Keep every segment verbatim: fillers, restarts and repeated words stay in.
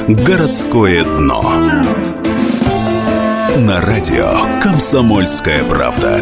«Городское дно». На радио «Комсомольская правда».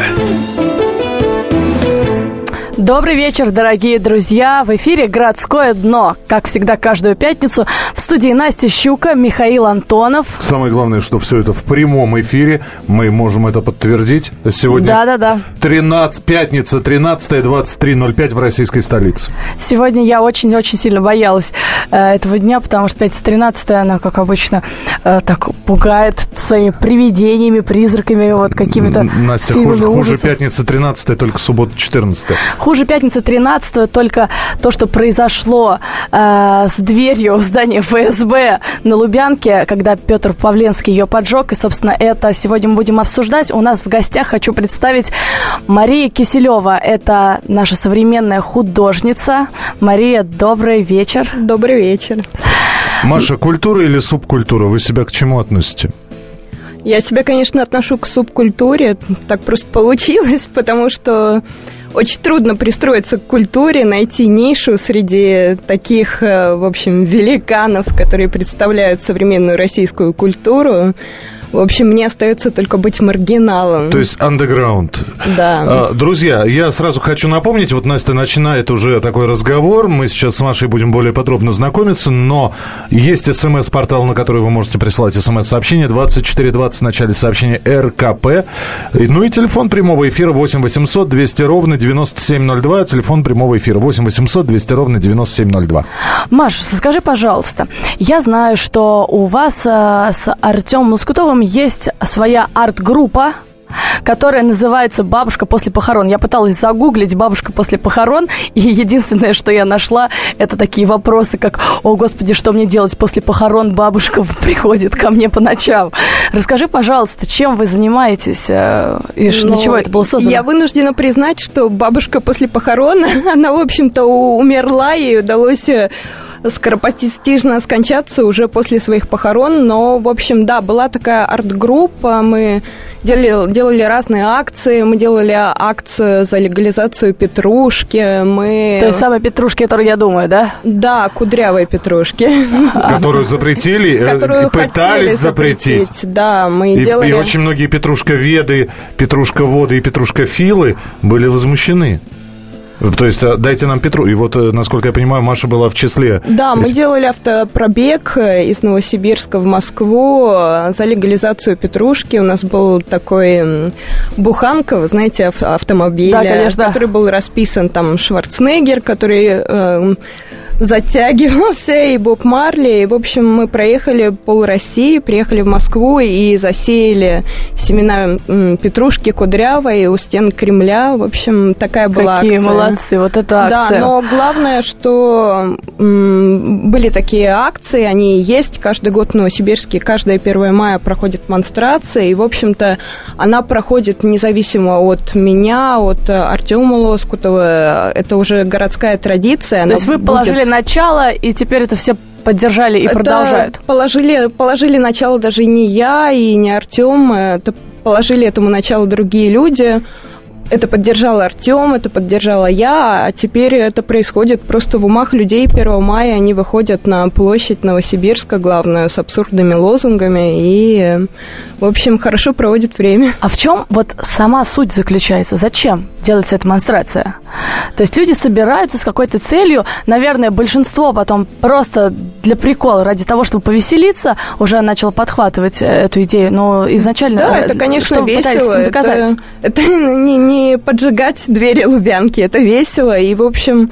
Добрый вечер, дорогие друзья! В эфире «Городское дно». Как всегда, каждую пятницу в студии Настя Щука, Михаил Антонов. Самое главное, что все это в прямом эфире. Мы можем это подтвердить. Сегодня Да-да-да. тринадцать, пятница, тринадцатое, двадцать три ноль пять в российской столице. Сегодня я очень-очень сильно боялась э, этого дня, потому что пятница тринадцатое, она, как обычно, э, так пугает своими привидениями, призраками, вот какими-то Настя, фильмами хуже, хуже ужасов. пятница тринадцатое, только суббота четырнадцатое. Хуже пятницы тринадцатого только то, что произошло э, с дверью в здании эф эс бэ на Лубянке, когда Петр Павленский ее поджег. И, собственно, это сегодня мы будем обсуждать. У нас в гостях хочу представить Мария Киселева. Это наша современная художница. Мария, добрый вечер. Добрый вечер. Маша, культура или субкультура? Вы себя к чему относите? Я себя, конечно, отношу к субкультуре. Так просто получилось, потому что очень трудно пристроиться к культуре, найти нишу среди таких, в общем, великанов, которые представляют современную российскую культуру. В общем, мне остается только быть маргиналом. То есть андеграунд. Да. Друзья, я сразу хочу напомнить, вот Настя начинает уже такой разговор, мы сейчас с Машей будем более подробно знакомиться, но есть смс-портал, на который вы можете присылать смс-сообщение, двадцать четыре двадцать в начале сообщения эр ка пэ, ну и телефон прямого эфира восемь восемьсот двести ровно девяносто семь ноль два, телефон прямого эфира восемь восемьсот двести ровно девяносто семь ноль два. Маш, скажи, пожалуйста, я знаю, что у вас э, с Артемом Лоскутовым есть своя арт-группа, которая называется «Бабушка после похорон». Я пыталась загуглить «Бабушка после похорон», и единственное, что я нашла, это такие вопросы, как «О, Господи, что мне делать после похорон? Бабушка приходит ко мне по ночам». Расскажи, пожалуйста, чем вы занимаетесь и для ну, чего это было создано? Я вынуждена признать, что бабушка после похорон, она, в общем-то, умерла, ей удалось скоропостижно скончаться уже после своих похорон, но, в общем, да, была такая арт-группа, мы делали, делали разные акции, мы делали акцию за легализацию петрушки, мы... Той самой петрушки, которую я думаю, да? Да, кудрявой петрушки. Которую запретили, Которую пытались запретить. Да, мы и, делали... И очень многие петрушковеды, петрушководы и петрушкофилы были возмущены. То есть дайте нам Петру. И вот, насколько я понимаю, Маша была в числе. Да, мы делали автопробег из Новосибирска в Москву за легализацию петрушки. У нас был такой буханка, вы знаете, автомобиль, да, конечно, который был расписан там Шварценеггер, который... Э, затягивался, и Боб Марли. И, в общем, мы проехали пол России, приехали в Москву и засеяли семена петрушки кудрявой у стен Кремля. В общем, такая была Какие акция. молодцы, вот эта акция. Да, но главное, что м, были такие акции, они есть каждый год в Новосибирске, каждое первое мая проходит демонстрация, и, в общем-то, она проходит независимо от меня, от Артема Лоскутова. Это уже городская традиция. То есть вы будет... положили начало, и теперь это все поддержали и это продолжают? Положили, положили начало даже не я и не Артем, это положили этому начало другие люди. Это поддержал Артем, это поддержала я, а теперь это происходит просто в умах людей. первого мая они выходят на площадь Новосибирска, главную, с абсурдными лозунгами и, в общем, хорошо проводят время. А в чем вот сама суть заключается? Зачем делается эта демонстрация? То есть люди собираются с какой-то целью, наверное, большинство потом просто для прикола, ради того, чтобы повеселиться, уже начало подхватывать эту идею, но изначально... Да, это, конечно, что вы пытаетесь весело. им доказать? Это, это не, не поджигать двери Лубянки, это весело, и, в общем...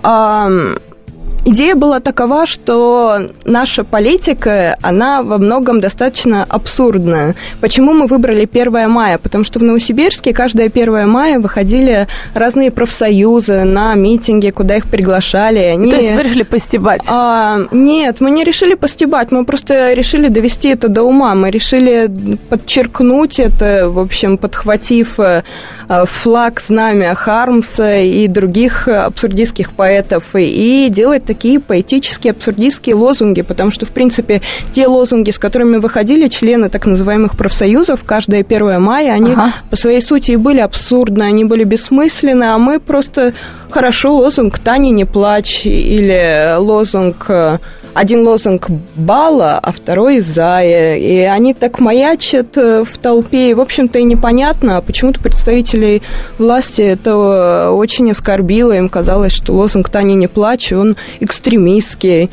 Э- Идея была такова, что наша политика, она во многом достаточно абсурдная. Почему мы выбрали первое мая? Потому что в Новосибирске каждое первое мая выходили разные профсоюзы на митинги, куда их приглашали. Они... То есть вы решили постебать? А, нет, мы не решили постебать, мы просто решили довести это до ума. Мы решили подчеркнуть это, в общем, подхватив флаг, знамя Хармса и других абсурдистских поэтов, и делать такие поэтические, абсурдистские лозунги, потому что, в принципе, те лозунги, с которыми выходили члены так называемых профсоюзов, каждое первое мая, они ага. по своей сути и были абсурдны, они были бессмысленны, а мы просто... Хорошо, лозунг «Таня, не плачь» или лозунг один лозунг «Бала», а второй «Зая». И они так маячат в толпе. И, в общем-то, и непонятно, а почему-то представителей власти это очень оскорбило. Им казалось, что лозунг «Таня, не плачь», он экстремистский.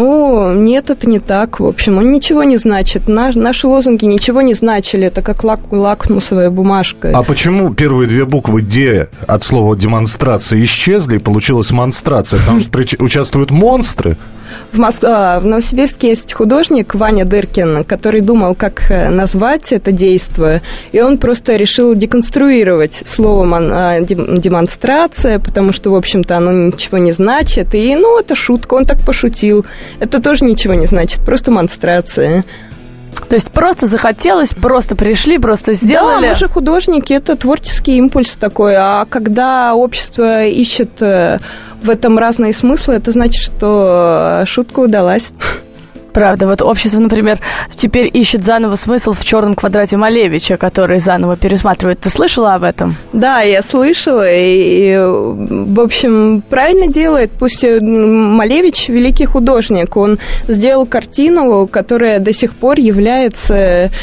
Но нет, это не так. В общем, он ничего не значит. Наш, наши лозунги ничего не значили. Это как лак, лакмусовая бумажка. А почему первые две буквы «Д» от слова «демонстрация» исчезли, и получилась монстрация? Потому что участвуют монстры? В, Моск... в Новосибирске есть художник Ваня Дыркин, который думал, как назвать это действо, и он просто решил деконструировать слово «демонстрация», потому что, в общем-то, оно ничего не значит, и, ну, это шутка, он так пошутил. Это тоже ничего не значит, просто монстрация. То есть просто захотелось, просто пришли, просто сделали. Да, мы же художники, это творческий импульс такой. А когда общество ищет в этом разные смыслы, это значит, что шутка удалась. Правда, вот общество, например, теперь ищет заново смысл в «Черном квадрате» Малевича, который заново пересматривает. Ты слышала об этом? Да, я слышала, и, и в общем, правильно делает. Пусть Малевич великий художник, он сделал картину, которая до сих пор является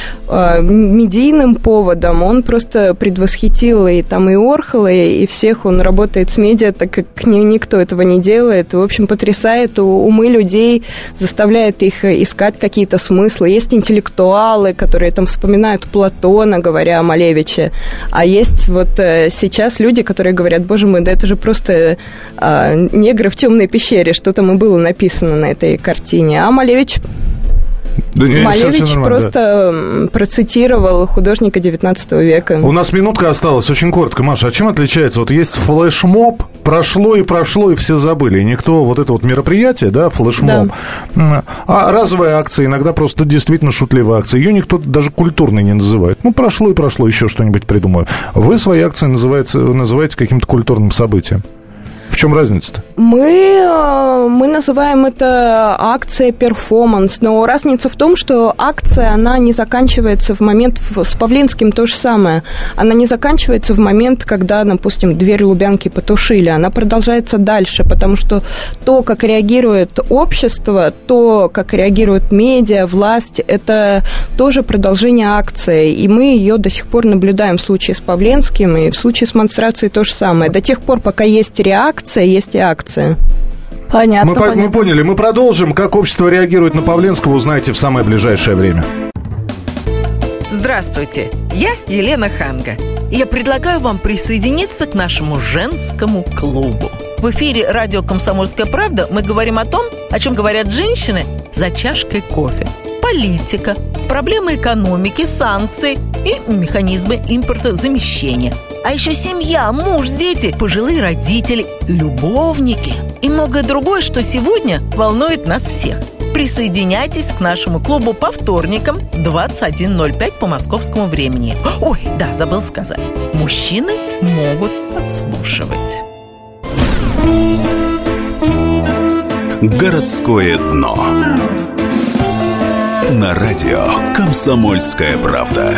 э, медийным поводом. Он просто предвосхитил и там и Орхола, и всех. Он работает с медиа, так как никто этого не делает. И, в общем, потрясает умы людей, заставляет их искать какие-то смыслы. Есть интеллектуалы, которые там вспоминают Платона, говоря о Малевиче. А есть вот сейчас люди, которые говорят: боже мой, да это же просто а, негры в темной пещере. Что там и было написано на этой картине. А Малевич... Да, не, Малевич просто да. процитировал художника девятнадцатого века. У нас минутка осталась, очень коротко. Маша, а чем отличается? Вот есть флешмоб, прошло и прошло, и все забыли. И никто, вот это вот мероприятие, да, флешмоб. Да. А разовая акция, иногда просто действительно шутливая акция. Ее никто даже культурной не называет. Ну, прошло и прошло, еще что-нибудь придумаю. Вы свои акции называете, называете каким-то культурным событием. В чем разница-то? Мы, мы называем это акция перформанс, но разница в том, что акция, она не заканчивается в момент, с Павленским то же самое, она не заканчивается в момент, когда, допустим, дверь Лубянки потушили, она продолжается дальше, потому что то, как реагирует общество, то, как реагируют медиа, власть, это тоже продолжение акции, и мы ее до сих пор наблюдаем в случае с Павленским, и в случае с монстрацией то же самое. До тех пор, пока есть реакция, есть и акция. Понятно, мы, понятно. мы поняли. Мы продолжим. Как общество реагирует на Павленского, узнаете в самое ближайшее время. Здравствуйте, я Елена Ханга. Я предлагаю вам присоединиться к нашему женскому клубу. В эфире радио «Комсомольская правда» мы говорим о том, о чем говорят женщины за чашкой кофе. Политика, проблемы экономики, санкции и механизмы импортозамещения. А еще семья, муж, дети, пожилые родители, любовники и многое другое, что сегодня волнует нас всех. Присоединяйтесь к нашему клубу по вторникам двадцать один ноль пять по московскому времени. Ой, да, забыл сказать. Мужчины могут подслушивать. Городское дно. На радио «Комсомольская правда».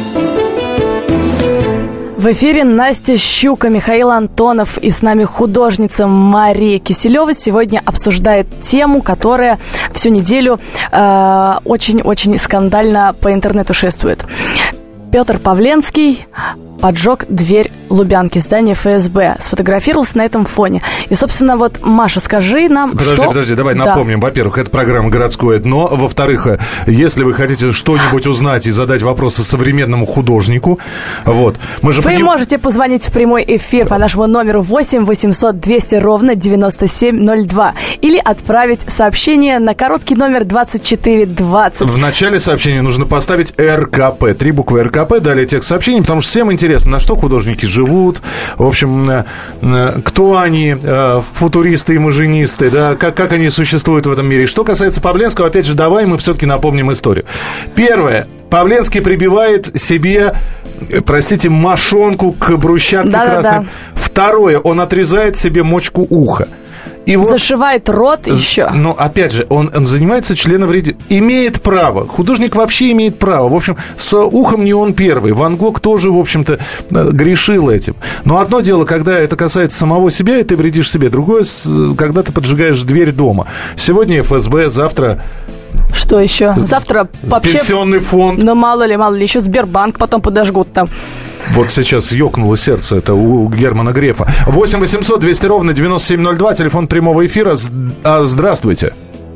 В эфире Настя Щука, Михаил Антонов и с нами художница Мария Киселева сегодня обсуждает тему, которая всю неделю э, очень-очень скандально по интернету шествует. Петр Павленский поджег дверь Лубянки, здания эф эс бэ, сфотографировался на этом фоне. И, собственно, вот, Маша, скажи нам, подожди, что... Подожди, подожди, давай да. напомним. Во-первых, это программа «Городское дно». Во-вторых, если вы хотите что-нибудь узнать и задать вопросы современному художнику, вот. Мы же вы поним... можете позвонить в прямой эфир по нашему номеру восемь восемьсот двести ровно девяносто семь ноль два или отправить сообщение на короткий номер двадцать четыре двадцать. В начале сообщения нужно поставить эр ка пэ, три буквы эр ка пэ, далее текст сообщения, потому что всем интересно, на что художники живут, в общем, кто они, футуристы, имажинисты, да, как, как они существуют в этом мире. Что касается Павленского, опять же, давай мы все-таки напомним историю. Первое. Павленский прибивает себе, простите, мошонку к брусчатке да, красной. да, да. Второе. Он отрезает себе мочку уха. И вот, зашивает рот еще. Но, опять же, он, он занимается членовредительством. Имеет право. Художник вообще имеет право. В общем, с ухом не он первый. Ван Гог тоже, в общем-то, грешил этим. Но одно дело, когда это касается самого себя, и ты вредишь себе. Другое, когда ты поджигаешь дверь дома. Сегодня эф эс бэ, завтра... Что еще? Завтра вообще... Пенсионный фонд. Ну, мало ли, мало ли. Еще Сбербанк потом подожгут там. Вот сейчас ёкнуло сердце, это у Германа Грефа. восемь восемьсот двести ровно девяносто семь ноль два, телефон прямого эфира. Здравствуйте.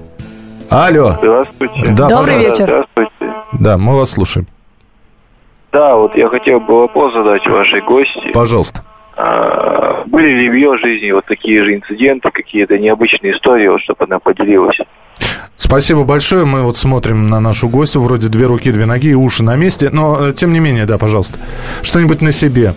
Алло. Здравствуйте. Да, добрый пожалуйста. вечер. Здравствуйте. Да, мы вас слушаем. Да, вот я хотел бы вопрос задать вашей гости. Пожалуйста. А, были ли в ее жизни вот такие же инциденты, какие-то необычные истории, вот, чтобы она поделилась? Спасибо большое. Мы вот смотрим на нашу гостью. Вроде две руки, две ноги и уши на месте. Но, тем не менее, да, пожалуйста. Что-нибудь на себе.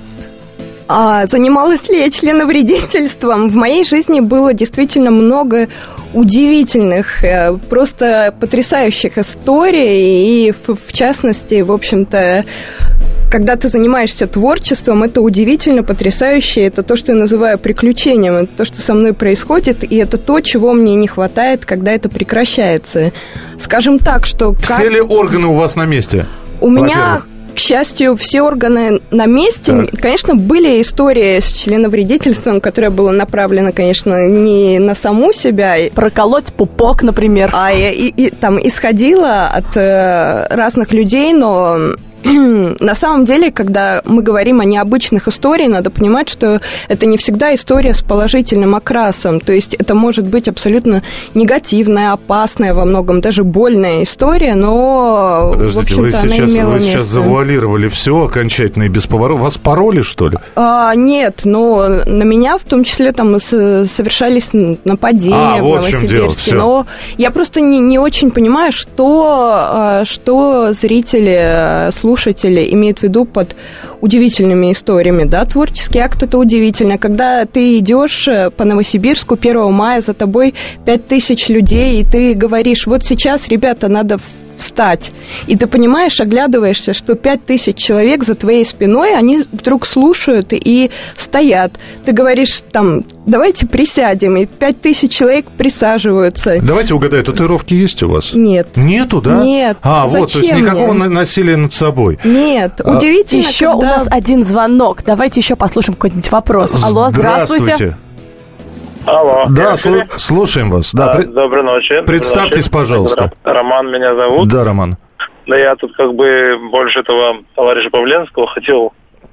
А занималась ли я членовредительством? В моей жизни было действительно много удивительных, просто потрясающих историй. И, в частности, в общем-то, когда ты занимаешься творчеством, это удивительно, потрясающе. Это то, что я называю приключением. Это то, что со мной происходит. И это то, чего мне не хватает, когда это прекращается. Скажем так, что... Все как... ли органы у вас на месте? У меня... К счастью, все органы на месте. Так. Конечно, были истории с членовредительством, которое было направлено, конечно, не на саму себя. Проколоть пупок, например. А и, и, и, там исходило от э, разных людей, но... На самом деле, когда мы говорим о необычных историях, надо понимать, что это не всегда история с положительным окрасом. То есть это может быть абсолютно негативная, опасная, во многом даже больная история, но, подождите, в общем-то, вы она сейчас, имела вы место. сейчас завуалировали все окончательно и без поворота. Вас пароли, что ли? А, нет, но на меня в том числе там совершались нападения а, в вот Новосибирске. Но я просто не, не очень понимаю, что, что зрители, слушатели имеют в виду под удивительными историями, да, творческий акт – это удивительно. Когда ты идешь по Новосибирску первого мая, за тобой пять тысяч людей, и ты говоришь, вот сейчас, ребята, надо встать. И ты понимаешь, оглядываешься, что пять тысяч человек за твоей спиной, они вдруг слушают и стоят. Ты говоришь, там, давайте присядем, и пять тысяч человек присаживаются. Давайте угадаю, татуировки есть у вас? Нет. Нету, да? Нет. А, Зачем вот, то есть никакого мне? насилия над собой. Нет. А, удивительно, еще когда... у нас один звонок. Давайте еще послушаем какой-нибудь вопрос. Алло, здравствуйте. Здравствуйте. Алло. Да, слу- слушаем вас. Да, а, при... Доброй ночи. Представьтесь, Доброй ночи. пожалуйста. Роман меня зовут. Да, Роман. Да я тут как бы больше этого товарища Павленского хотел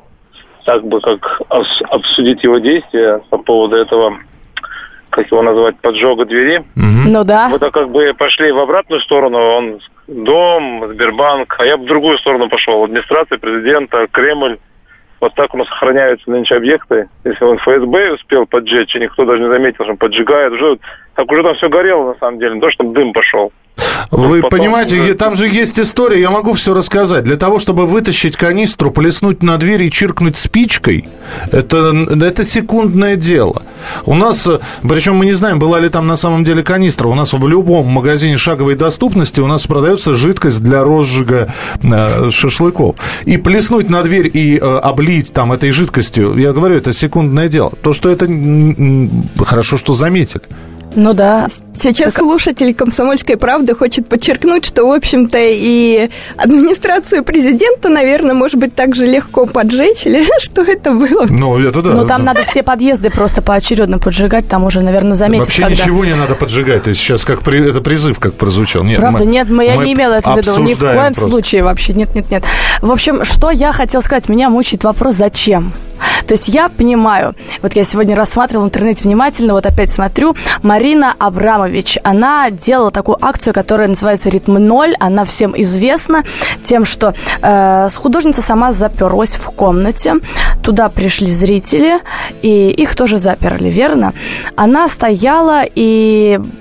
так бы как обсудить его действия по поводу этого, как его назвать, поджога двери. Угу. Ну да. Мы так как бы пошли в обратную сторону, он дом, Сбербанк, а я в другую сторону пошел. Администрация президента, Кремль. Вот так у нас охраняются нынче объекты. Если он эф эс бэ успел поджечь, и никто даже не заметил, что он поджигает, уже, так уже там все горело на самом деле, не то, чтобы дым пошел. Вы потом понимаете, уже... там же есть история, я могу все рассказать. Для того, чтобы вытащить канистру, плеснуть на дверь и чиркнуть спичкой, это, это секундное дело. У нас, причем мы не знаем, была ли там на самом деле канистра, у нас в любом магазине шаговой доступности у нас продается жидкость для розжига э, шашлыков. И плеснуть на дверь и э, облить там этой жидкостью, я говорю, это секундное дело. То, что это хорошо, что заметили. Ну да. Сейчас так... слушатель «Комсомольской правды» хочет подчеркнуть, что, в общем-то, и администрацию президента, наверное, может быть, так же легко поджечь, или что это было? Ну, это да. Ну, там да. надо все подъезды просто поочередно поджигать, там уже, наверное, заметить, вообще когда... ничего не надо поджигать. Это сейчас как при... это призыв как прозвучал. Нет, правда, мы, нет, мы, я мы не имела это в виду. Ни в коем просто. случае вообще. Нет, нет, нет. В общем, что я хотела сказать, меня мучает вопрос, зачем? То есть я понимаю, вот я сегодня рассматривала в интернете внимательно, вот опять смотрю, Марина Абрамович, она делала такую акцию, которая называется «Ритм ноль», она всем известна тем, что э, художница сама заперлась в комнате, туда пришли зрители, и их тоже заперли, верно? Она стояла и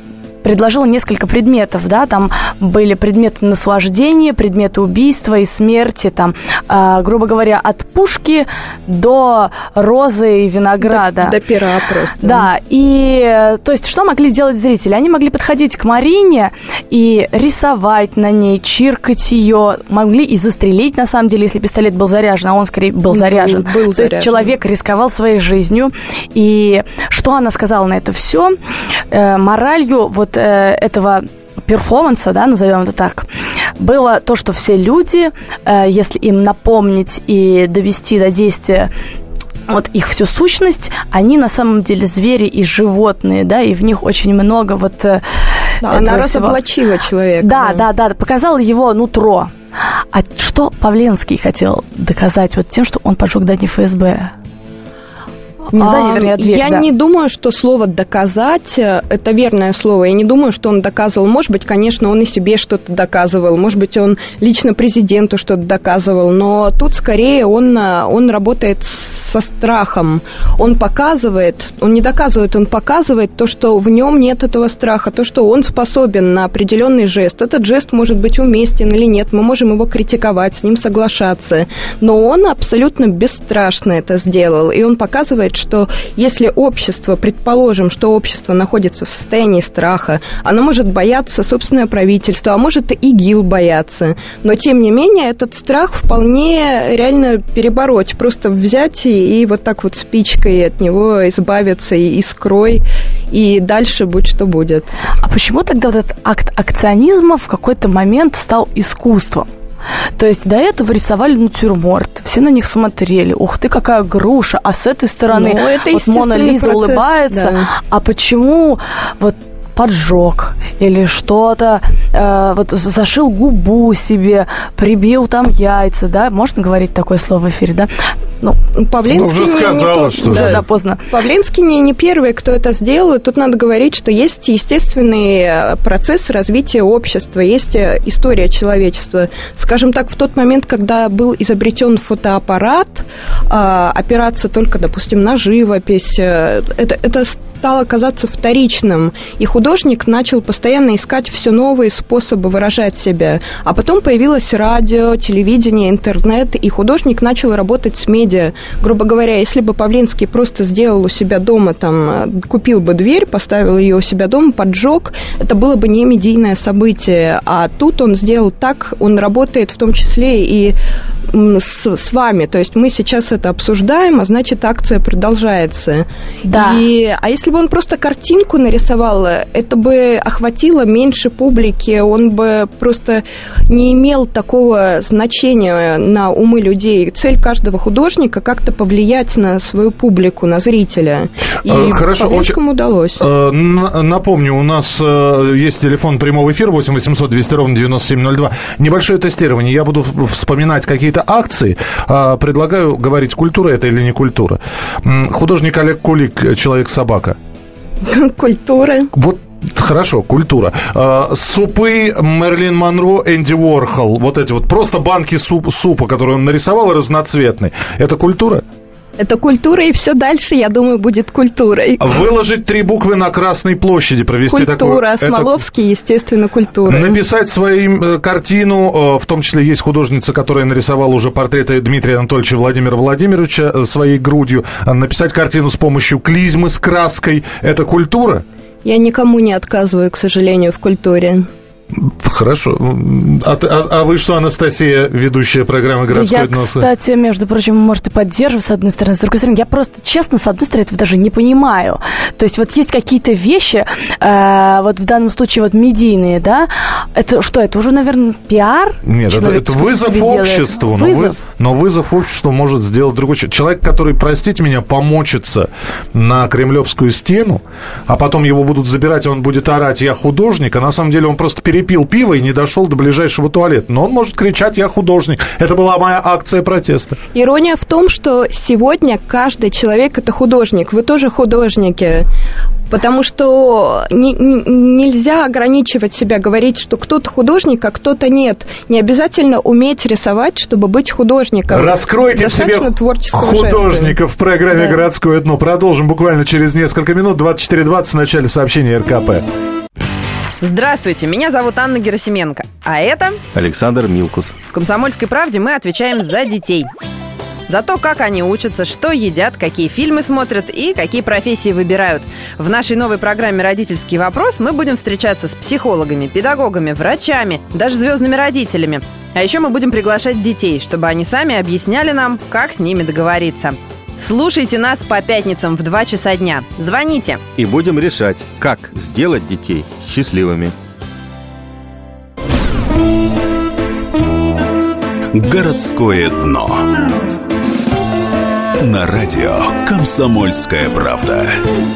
предложила несколько предметов, да, там были предметы наслаждения, предметы убийства и смерти, там, э, грубо говоря, от пушки до розы и винограда. До, до пера просто. Да, и, то есть, что могли делать зрители? Они могли подходить к Марине и рисовать на ней, чиркать ее, могли и застрелить, на самом деле, если пистолет был заряжен, а он, скорее, был заряжен. Был, был то заряжен. есть, человек рисковал своей жизнью. И что она сказала на это все? Э, моралью вот э, этого перформанса, да, назовем это так, было то, что все люди, э, если им напомнить и довести до действия вот их всю сущность, они на самом деле звери и животные, да, и в них очень много вот... Да, она разоблачила человека. Да, да, да, да, показала его нутро. А что Павленский хотел доказать вот тем, что он поджег здание эф эс бэ? Не здание, вернее, дверь, Я да. не думаю, что слово «доказать» – это верное слово. Я не думаю, что он доказывал. Может быть, конечно, он и себе что-то доказывал. Может быть, он лично президенту что-то доказывал. Но тут скорее он, он работает со страхом. Он показывает, он не доказывает, он показывает то, что в нем нет этого страха, то, что он способен на определенный жест. Этот жест может быть уместен или нет. Мы можем его критиковать, с ним соглашаться. Но он абсолютно бесстрашно это сделал. И он показывает, что если общество, предположим, что общество находится в состоянии страха, оно может бояться собственное правительство, а может и ИГИЛ бояться. Но, тем не менее, этот страх вполне реально перебороть. Просто взять и, и вот так вот спичкой от него избавиться и искрой, и дальше будь что будет. А почему тогда вот этот акт акционизма в какой-то момент стал искусством? То есть до этого рисовали натюрморт, все на них смотрели, ух ты, какая груша, а с этой стороны ну, это вот Мона Лиза процесс, улыбается, да. А почему вот поджег или что-то, э, вот зашил губу себе, прибил там яйца, да, можно говорить такое слово в эфире, да? Ну, Павленский ну, уже сказала, не, что да, же. да, поздно. Павленский не, не первый, кто это сделал. И тут надо говорить, что есть естественный процесс развития общества, есть история человечества. Скажем так, в тот момент, когда был изобретен фотоаппарат, опираться только, допустим, на живопись, это, это стало казаться вторичным. И художник начал постоянно искать все новые способы выражать себя. А потом появилось радио, телевидение, интернет, и художник начал работать с медиа. Грубо говоря, если бы Павленский просто сделал у себя дома, там, купил бы дверь, поставил ее у себя дома, поджег, это было бы не медийное событие. А тут он сделал так, он работает в том числе и с, с вами. То есть мы сейчас это обсуждаем, а значит, акция продолжается. Да. И, а если бы он просто картинку нарисовал, это бы охватило меньше публики, он бы просто не имел такого значения на умы людей. Цель каждого художника как-то повлиять на свою публику, на зрителя. И Хорошо, Павленскому очень... удалось. Напомню, у нас есть телефон прямого эфира восемь восемьсот двести ровно девяносто семь ноль два. Небольшое тестирование. Я буду вспоминать какие-то акции. Предлагаю говорить, культура это или не культура. Художник Олег Кулик, «Человек-собака». Культура. Вот. Хорошо, культура. Супы Мэрилин Монро, Энди Уорхол. Вот эти вот просто банки суп, супа, которые он нарисовал, разноцветные. Это культура? Это культура, и все дальше, я думаю, будет культурой. Выложить три буквы на Красной площади, провести такую... Культура, Смоловский, это... естественно, культура. Написать свою картину, в том числе есть художница, которая нарисовала уже портреты Дмитрия Анатольевича и Владимира Владимировича своей грудью. Написать картину с помощью клизмы с краской. Это культура? Я никому не отказываю, к сожалению, в культуре. Хорошо. А, а, а вы что, Анастасия, ведущая программы «Городской Я, этнос»? кстати, между прочим, может, и поддерживаю, с одной стороны. С другой стороны, я просто, честно, с одной стороны, этого даже не понимаю. То есть вот есть какие-то вещи, э, вот в данном случае вот медийные, да? Это что, это уже, наверное, пиар? Нет, это, это вызов обществу. Но вызов. но вызов обществу может сделать другой человек. Человек, который, простите меня, помочится на Кремлевскую стену, а потом его будут забирать, и он будет орать «я художник», а на самом деле он просто перепил пиво и не дошел до ближайшего туалета. Но он может кричать «я художник». Это была моя акция протеста. Ирония в том, что сегодня каждый человек – это художник. Вы тоже художники. Потому что не, не, нельзя ограничивать себя, говорить, что кто-то художник, а кто-то нет. Не обязательно уметь рисовать, чтобы быть художником. Раскройте в себе художников в программе да. «Городское этно». Продолжим буквально через несколько минут. двадцать четыре двадцать в начале сообщения эр ка пэ. Здравствуйте, меня зовут Анна Герасименко, а это Александр Милкус. В «Комсомольской правде» мы отвечаем за детей. За то, как они учатся, что едят, какие фильмы смотрят и какие профессии выбирают. В нашей новой программе «Родительский вопрос» мы будем встречаться с психологами, педагогами, врачами, даже звездными родителями. А еще мы будем приглашать детей, чтобы они сами объясняли нам, как с ними договориться. Слушайте нас по пятницам в два часа дня. Звоните. И будем решать, как сделать детей счастливыми. Городское дно. На радио «Комсомольская правда».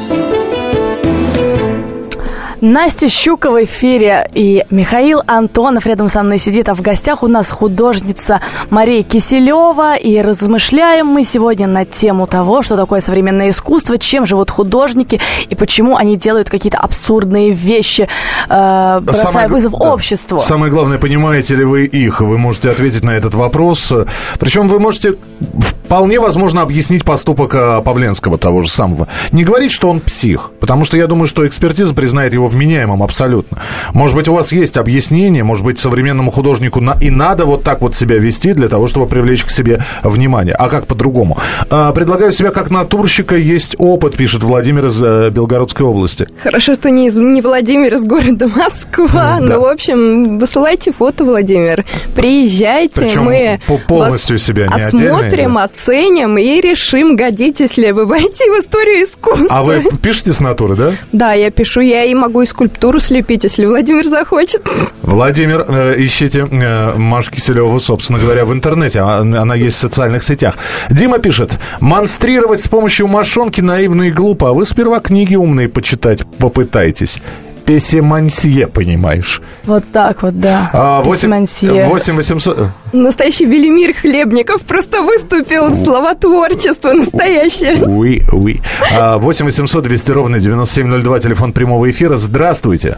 Настя Щукова в эфире и Михаил Антонов рядом со мной сидит, а в гостях у нас художница Мария Киселева. И размышляем мы сегодня на тему того, что такое современное искусство, чем живут художники и почему они делают какие-то абсурдные вещи, э, бросая Самое, вызов да. обществу. Самое главное, понимаете ли вы их? Вы можете ответить на этот вопрос. Причем вы можете вполне возможно объяснить поступок Павленского того же самого. Не говорить, что он псих, потому что я думаю, что экспертиза признает его вменяемым абсолютно. Может быть, у вас есть объяснение, может быть, современному художнику на... и надо вот так вот себя вести для того, чтобы привлечь к себе внимание. А как по-другому? А, предлагаю себя как натурщика, есть опыт, пишет Владимир из э, Белгородской области. Хорошо, что не, из, не Владимир из города Москва. Mm, ну, да. в общем, высылайте фото, Владимир. Приезжайте, Причем мы полностью вас себя, не осмотрим, отдельно, оценим и решим, годитесь ли вы войти в историю искусства. А вы пишете с натуры, да? Да, я пишу, я и могу и скульптуру слепить, если Владимир захочет. Владимир, э, ищите э, Машу Киселеву, собственно говоря, в интернете. Она, она есть в социальных сетях. Дима пишет: монстрировать с помощью мошонки наивно и глупо, а вы сперва книги умные почитать попытайтесь. Пессимансье, понимаешь? Вот так вот, да. А, восемь восемьсот... Настоящий Велимир Хлебников просто выступил. Слова творчества настоящее. Уи, уи. восемь восемьсот двести ровно девяносто семь ноль два, телефон прямого эфира. Здравствуйте.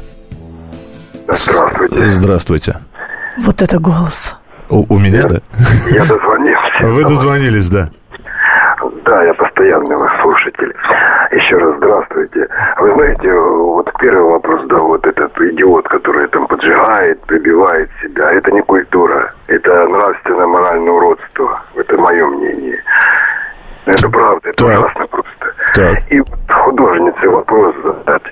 Здравствуйте. Здравствуйте. Вот это голос. У, у меня, я, да? Я дозвонился. Вы дозвонились, да. Да, я постоянный ваш слушатель. Еще раз здравствуйте. Вы знаете, вот первый вопрос, да, вот этот идиот, который там поджигает, прибивает себя, это не культура, это нравственное моральное уродство. Это мое мнение. Это правда, это так. Ужасно просто. Так. И вот художнице вопрос задать.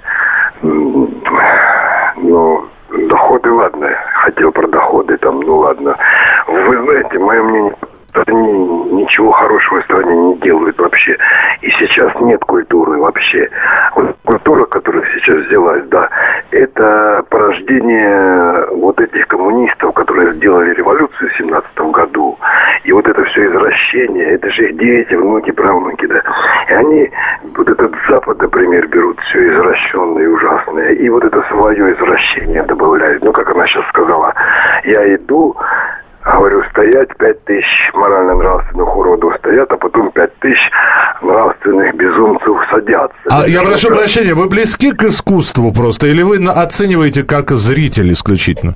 Ну, доходы, ладно, хотел про доходы там, ну ладно. Вы знаете, мое мнение, они ничего хорошего в стране не делают вообще. И сейчас нет культуры вообще. Вот культура, которая сейчас взялась, да, это порождение вот этих коммунистов, которые сделали революцию в семнадцатом году. И вот это все извращение, это же их дети, внуки, правнуки, да. И они вот этот Запад, например, берут все извращенное и ужасное, и вот это свое извращение добавляют. Ну, как она сейчас сказала, я иду, говорю, стоять, пять тысяч морально-нравственных уродов стоят, а потом пять тысяч нравственных безумцев садятся. А я прошу прощения, вы близки к искусству просто, или вы оцениваете как зритель исключительно?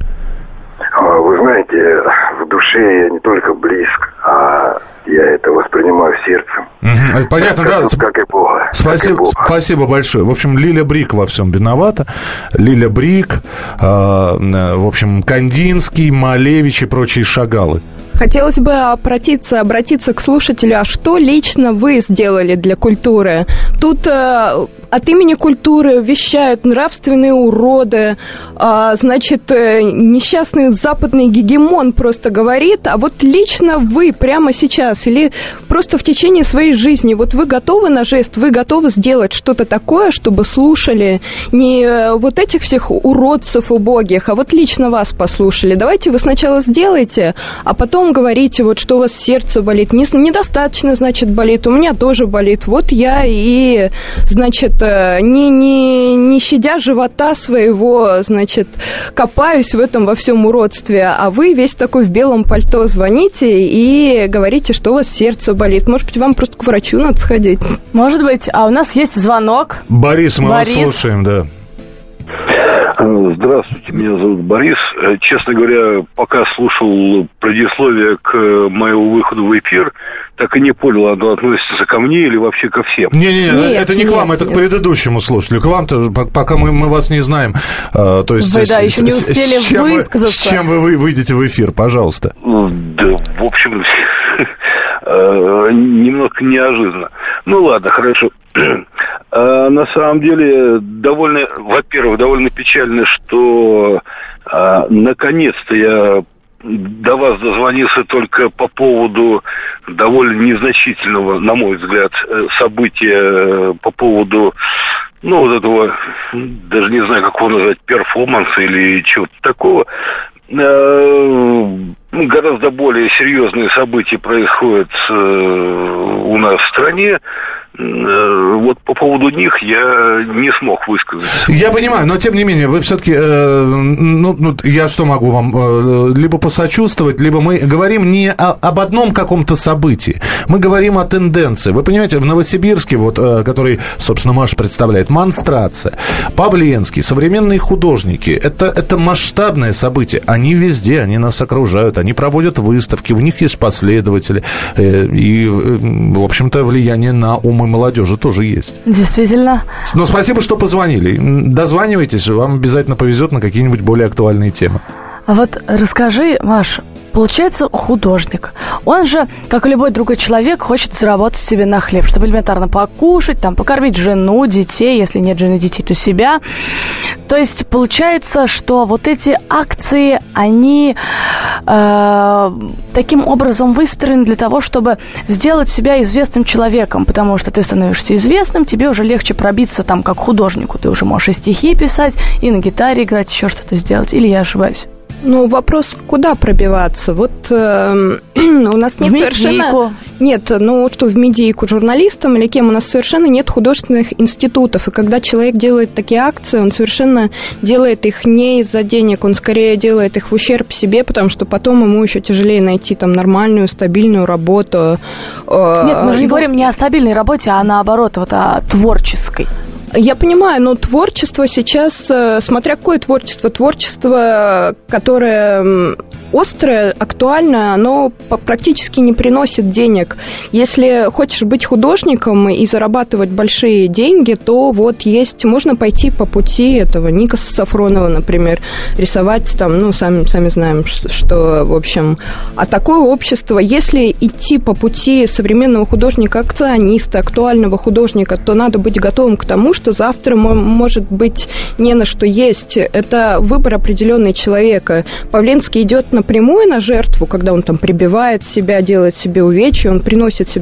Вы знаете, в душе я не только близко, а я это воспринимаю сердцем. Угу. Понятно, как, да. Как и Бога. Спасибо, как и Бога. Спасибо большое. В общем, Лиля Брик во всем виновата. Лиля Брик, э, в общем, Кандинский, Малевич и прочие шагалы. Хотелось бы обратиться, обратиться к слушателю, а что лично вы сделали для культуры? Тут э, от имени культуры вещают нравственные уроды, э, значит, э, несчастный западный гегемон просто говорит, а вот лично вы прямо сейчас или просто в течение своей жизни, вот вы готовы на жест, вы готовы сделать что-то такое, чтобы слушали не вот этих всех уродцев убогих, а вот лично вас послушали? Давайте вы сначала сделайте, а потом говорите, вот что у вас сердце болит. Не, недостаточно, значит, болит. У меня тоже болит. Вот я и, значит, не, не, не щадя живота своего, значит, копаюсь в этом во всем уродстве. А вы весь такой в белом пальто звоните и говорите, что у вас сердце болит. Может быть, вам просто к врачу надо сходить. Может быть. А у нас есть звонок. Борис, мы Борис. вас слушаем, да. Здравствуйте, меня зовут Борис. Честно говоря, пока слушал предисловие к моему выходу в эфир, так и не понял, оно относится ко мне или вообще ко всем. Не-не-не, это не нет, к вам, это нет. К предыдущему слушателю. К вам-то, пока мы, мы вас не знаем. То есть, вы, с, да, с, еще не успели с, чем высказаться. Вы, с чем вы выйдете в эфир, пожалуйста? Да, в общем, немножко неожиданно. Ну, ладно, хорошо. На самом деле, довольно, во-первых, довольно печально, что наконец-то я до вас дозвонился только по поводу довольно незначительного, на мой взгляд, события по поводу, ну, вот этого, даже не знаю, как его назвать, перформанса или чего-то такого. Гораздо более серьезные события происходят у нас в стране. Вот по поводу них я не смог высказаться. Я понимаю, но тем не менее, вы все-таки, э, ну, ну, я что могу вам, э, либо посочувствовать, либо мы говорим не о, об одном каком-то событии, мы говорим о тенденции. Вы понимаете, в Новосибирске, вот, э, который, собственно, Маша представляет, монстрация, Павленский, современные художники, это, это масштабное событие, они везде, они нас окружают, они проводят выставки, у них есть последователи, э, и, э, в общем-то, влияние на ум молодежи тоже есть. Действительно. Но спасибо, что позвонили. Дозванивайтесь, вам обязательно повезет на какие-нибудь более актуальные темы. А вот расскажи, Маш, получается, художник, он же, как и любой другой человек, хочет заработать себе на хлеб, чтобы элементарно покушать, там, покормить жену, детей, если нет жены, детей, то себя. То есть получается, что вот эти акции, они э, таким образом выстроены для того, чтобы сделать себя известным человеком, потому что ты становишься известным, тебе уже легче пробиться там как художнику. Ты уже можешь и стихи писать, и на гитаре играть, еще что-то сделать. Или я ошибаюсь? Ну, вопрос, куда пробиваться? Вот э, у нас нет в совершенно... медийку. Нет, ну что, в медийку журналистам или кем, у нас совершенно нет художественных институтов. И когда человек делает такие акции, он совершенно делает их не из-за денег, он скорее делает их в ущерб себе, потому что потом ему еще тяжелее найти там нормальную, стабильную работу. Нет, мы же не говорим не о стабильной работе, а наоборот, вот о творческой. Я понимаю, но творчество сейчас, смотря какое творчество, творчество, которое острое, актуальное, оно практически не приносит денег. Если хочешь быть художником и зарабатывать большие деньги, то вот есть, можно пойти по пути этого Никаса Сафронова, например, рисовать там, ну, сами, сами знаем, что, что, в общем, а такое общество, если идти по пути современного художника, акциониста, актуального художника, то надо быть готовым к тому, что завтра может быть не на что есть. Это выбор определенный человека. Павленский идет напрямую на жертву, когда он там прибивает себя, делает себе увечья, он приносит себе